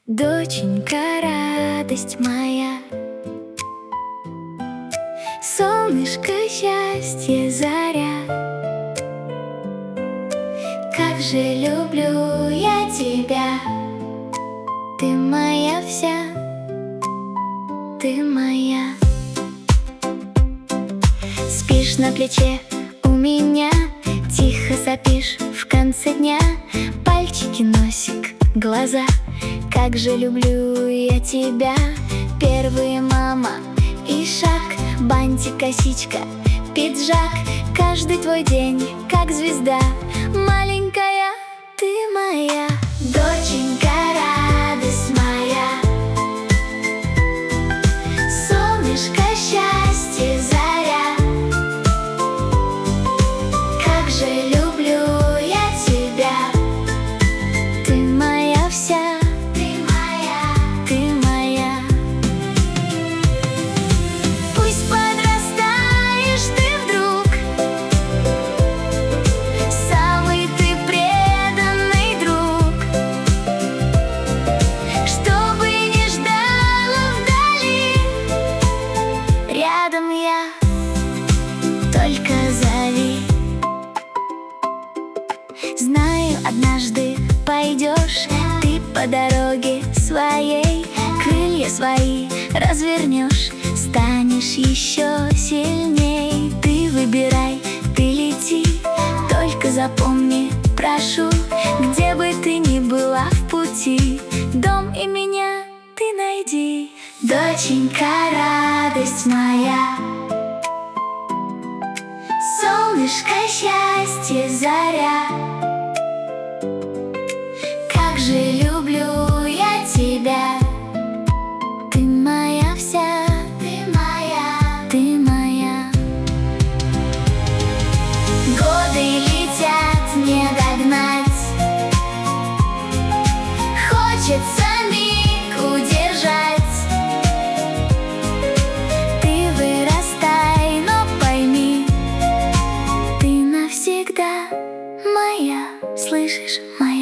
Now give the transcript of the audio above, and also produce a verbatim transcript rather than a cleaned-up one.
Доченька, радость моя, солнышко, счастье, заря. Как же люблю я тебя, ты моя вся, ты моя. Спишь на плече у меня, тихо сопишь в конце дня. Пальчики, носик, глаза, как же люблю я тебя. Первые мама и шаг, бантик, косичка, пиджак. Каждый твой день, как звезда, маленькая, ты моя. Доченька, радость моя, солнышко, счастье, заря. Как же люблю я тебя, ты моя вся, ты моя, ты моя. Пусть подрастаешь ты вдруг, самый ты преданный друг. Что бы ни ждала вдали, рядом я, только зови. Знаю, однажды пойдешь ты по дороге своей, крылья свои развернешь, станешь еще сильней. Ты выбирай, ты лети, только запомни, прошу, где бы ты ни была в пути, дом и меня ты найди. Доченька, радость моя, солнышко, счастье, заря. Как же люблю я тебя, ты моя вся, ты моя, ты моя. Годы летят, не догнать, хочется миг удержать. Ты вырастай, но пойми, ты навсегда моя, слышишь, моя.